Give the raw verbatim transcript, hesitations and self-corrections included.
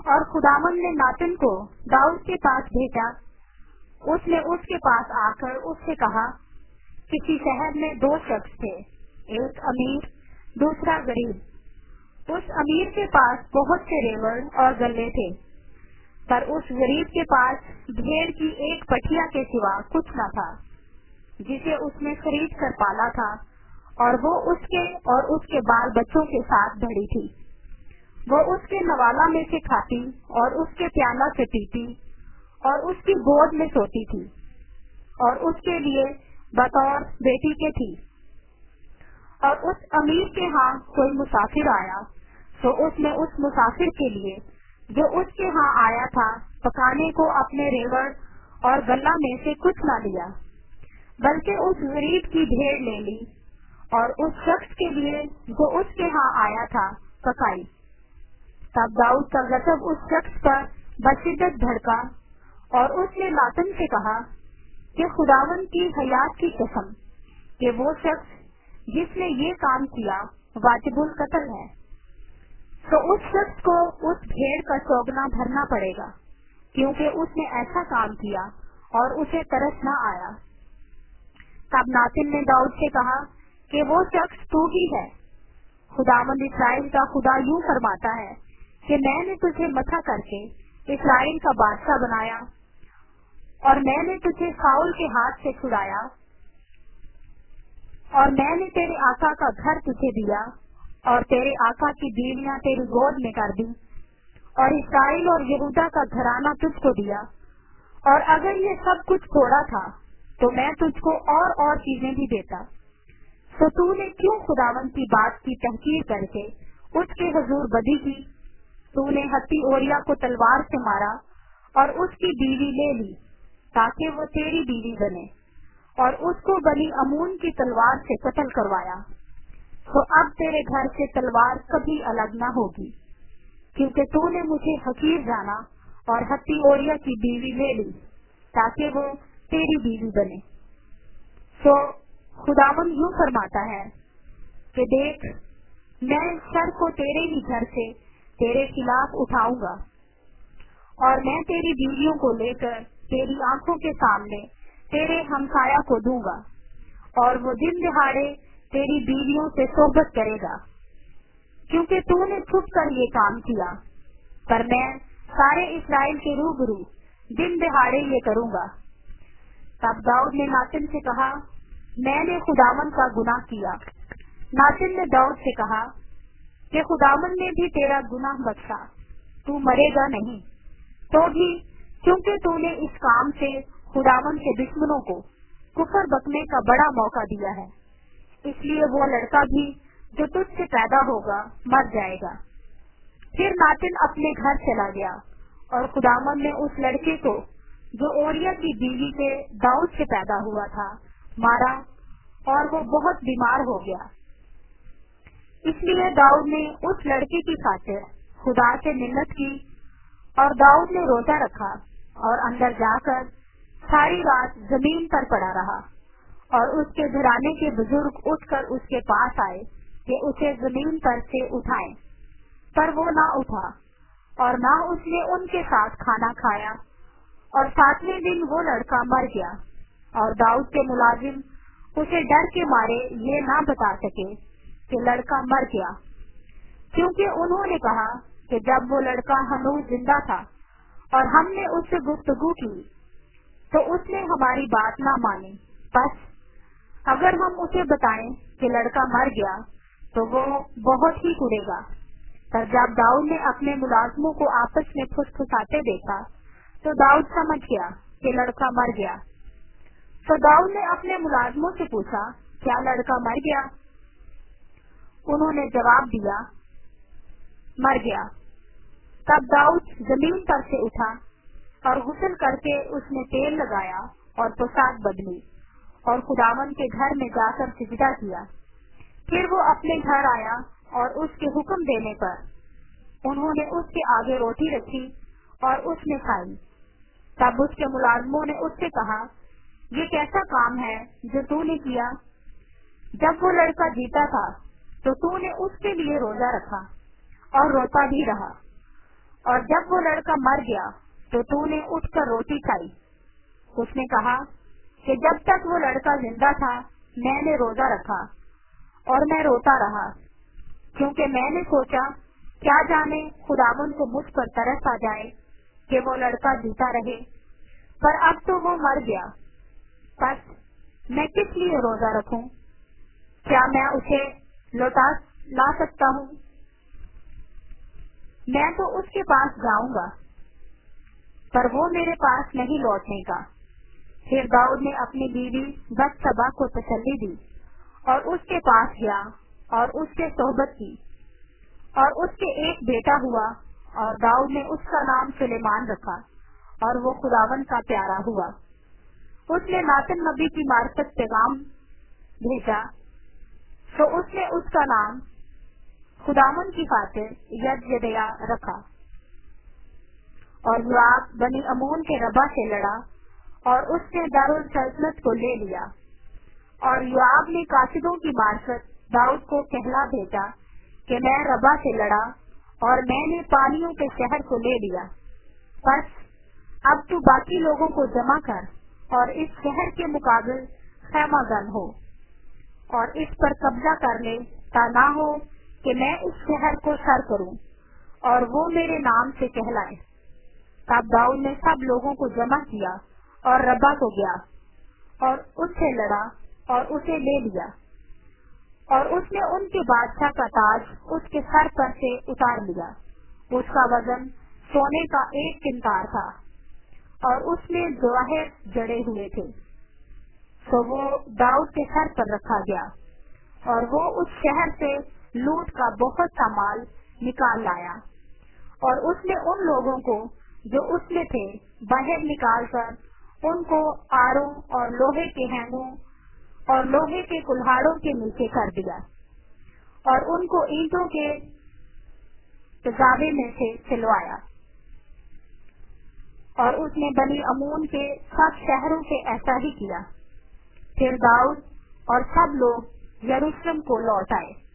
اور خداوند نے नातन को दाऊद के पास भेजा। उसने उसके पास आकर उससे कहा, किसी शहर में दो शख्स थे, एक अमीर दूसरा गरीब। उस अमीर के पास बहुत से रेवड़ और गल्ले थे, पर उस गरीब के पास भेड़ की एक पठिया के सिवा कुछ न था, जिसे उसने खरीद कर पाला था, और वो उसके और उसके बाल बच्चों के साथ बड़ी थी। वो उसके नवाला में से खाती और उसके प्याला से पीती और उसकी गोद में सोती थी, और उसके लिए बतौर बेटी के थी। और उस अमीर के यहाँ कोई मुसाफिर आया, तो उसने उस मुसाफिर के लिए जो उसके यहाँ आया था पकाने को अपने रेवड़ और गल्ला में से कुछ न लिया, बल्कि उस गरीब की भेड़ ले ली और उस शख्स के लिए जो उसके यहाँ आया था पकाई। तब दाऊद का गजब उस शख्स पर बशिद्दत भड़का, और उसने नातन से कहा कि खुदावंद की हयात की कसम कि वो शख्स जिसने ये काम किया वाजिबुल कत्ल है, तो उस शख्स को उस भेड़ का चौगना भरना पड़ेगा, क्योंकि उसने ऐसा काम किया और उसे तरस न आया। तब नातिन ने दाऊद से कहा कि वो शख्स तू ही है। खुदावंद इस्राएल का खुदा यूं फरमाता है कि मैंने तुझे मथा करके इस्राएल का बादशाह बनाया, और मैंने तुझे साउल के हाथ से छुड़ाया, और मैंने तेरे आका का घर तुझे दिया, और तेरे आका की बीवियां तेरी गोद में कर दी, और इस्राएल और यहूदा का घराना तुझको दिया। और अगर ये सब कुछ थोड़ा था तो मैं तुझको और और चीजें भी देता। तो तूने क्यों खुदावंद की बात की तहकीर करके उसके हुजूर बदी की? तूने हत्ती ओरिया को तलवार से मारा और उसकी बीवी ले ली ताकि वो तेरी बीवी बने, और उसको बनी अमून की तलवार से कत्ल करवाया। तो अब तेरे घर से तलवार कभी अलग न होगी, क्योंकि तूने मुझे हकीर जाना और हत्ती ओरिया की बीवी ले ली ताकि वो तेरी बीवी बने। तो खुदावंद यूं फरमाता है कि देख, मैं इस शर को तेरे ही घर से तेरे खिलाफ उठाऊंगा, और मैं तेरी बीवियों को लेकर तेरी आंखों के सामने तेरे हमसाया को दूंगा, और वो दिन दिहाड़े तेरी बीवियों से सोबत करेगा, क्योंकि तूने छुप कर ये काम किया। पर मैं सारे इस्राएल के रूबरू दिन दिहाड़े ये करूंगा। तब दाऊद ने नातिन से कहा, मैंने खुदावंद का गुनाह किया। नातिन ने दाऊद से कहा कि खुदावंद ने भी तेरा गुनाह बख्शा, तू मरेगा नहीं। तो भी क्योंकि तूने इस काम से खुदावंद के दुश्मनों को कुफर बकने का बड़ा मौका दिया है, इसलिए वो लड़का भी जो तुझसे पैदा होगा मर जाएगा। फिर नातिन अपने घर चला गया, और खुदावंद ने उस लड़के को जो ओरिया की बीवी के दाऊद से पैदा हुआ था मारा, और वो बहुत बीमार हो गया। इसलिए दाऊद ने उस लड़के की खातिर खुदा से मिन्नत की, और दाऊद ने रोजा रखा और अंदर जाकर सारी रात जमीन पर पड़ा रहा। और उसके घराने के बुजुर्ग उठकर उसके पास आए कि उसे जमीन पर से उठाएं, पर वो ना उठा, और ना उसने उनके साथ खाना खाया। और सातवें दिन वो लड़का मर गया, और दाऊद के मुलाजिम उसे डर के मारे ये ना बता सके कि लड़का मर गया, क्योंकि उन्होंने कहा कि जब वो लड़का हनूज जिंदा था और हमने उससे गुफ्तगू की तो उसने हमारी बात ना मानी। बस अगर हम उसे बताएं कि लड़का मर गया तो वो बहुत ही कुड़ेगा। पर जब दाऊद ने अपने मुलाजमों को आपस में फुसफुसाते देखा तो दाऊद समझ गया कि लड़का मर गया। तो दाऊद ने अपने मुलाजमों से पूछा, क्या लड़का मर गया? उन्होंने जवाब दिया, मर गया। तब दाऊद जमीन पर से उठा और गुस्ल करके उसने तेल लगाया और पोशाक बदली, और खुदावन के घर में जाकर सिजदा किया। फिर वो अपने घर आया, और उसके हुक्म देने पर उन्होंने उसके आगे रोटी रखी और उसने खाई। तब उसके मुलाजमों ने उससे कहा, ये कैसा काम है जो तूने किया? जब वो लड़का जीता था तो तूने उसके लिए रोजा रखा और रोता भी रहा, اور جب وہ لڑکا مر گیا تو تو نے اٹھ کر روٹی کھائی۔ اس نے کہا کہ جب تک وہ لڑکا زندہ تھا میں نے روزہ رکھا اور میں روتا رہا، کیونکہ میں نے سوچا کیا جانے خداوند کو مجھ پر ترس آ جائے کہ وہ لڑکا جیتا رہے، پر اب تو وہ مر گیا، بس میں کس لیے روزہ رکھوں؟ کیا میں اسے لوٹا لا سکتا ہوں؟ میں تو اس کے پاس جاؤں گا، پر وہ میرے پاس نہیں لوٹنے کا۔ پھر داؤد نے اپنی بیوی بتشبہ کو تسلی دی اور اس کے پاس گیا اور اس سے صحبت کی، اور اس کے ایک بیٹا ہوا، اور داؤد نے اس کا نام سلیمان رکھا، اور وہ خداوند کا پیارا ہوا۔ اس نے ناتن نبی کی معرفت پیغام بھیجا، تو اس نے اس کا نام خداوند کی خاطر یدیدیا رکھا۔ اور یوآب بنی امون کے ربا سے لڑا اور اس نے دارالسلطنت کو لے لیا، اور یوآب نے قاصدوں کی معرفت داؤد کو کہلا بھیجا کہ میں ربا سے لڑا اور میں نے پانیوں کے شہر کو لے لیا، بس اب تو باقی لوگوں کو جمع کر اور اس شہر کے مقابل خیمہ گن ہو اور اس پر قبضہ کر لے، تا نہ ہو کہ میں اس شہر کو سر کروں اور وہ میرے نام سے کہلائے۔ تب داؤد نے سب لوگوں کو جمع کیا اور ربا کو گیا اور اس سے لڑا اور اسے لے لیا، اور اس نے ان کے بادشاہ کا تاج اس کے سر پر سے اتار لیا۔ اس کا وزن سونے کا ایک کنتار تھا اور اس میں جواہر جڑے ہوئے تھے، تو وہ داؤد کے سر پر رکھا گیا، اور وہ اس شہر سے لوٹ کا بہت سا مال نکال لایا، اور اس نے ان لوگوں کو جو اس میں تھے باہر نکال کر ان کو آروں اور لوہے کے ہینگوں اور لوہے کے کلہاڑوں کے نیچے کر دیا، اور ان کو اینٹوں کے تجابے میں سے سلوایا۔ اور اس نے بنی امون کے سب شہروں سے ایسا ہی کیا۔ پھر داؤد اور سب لوگ یروشلم کو لوٹ آئے۔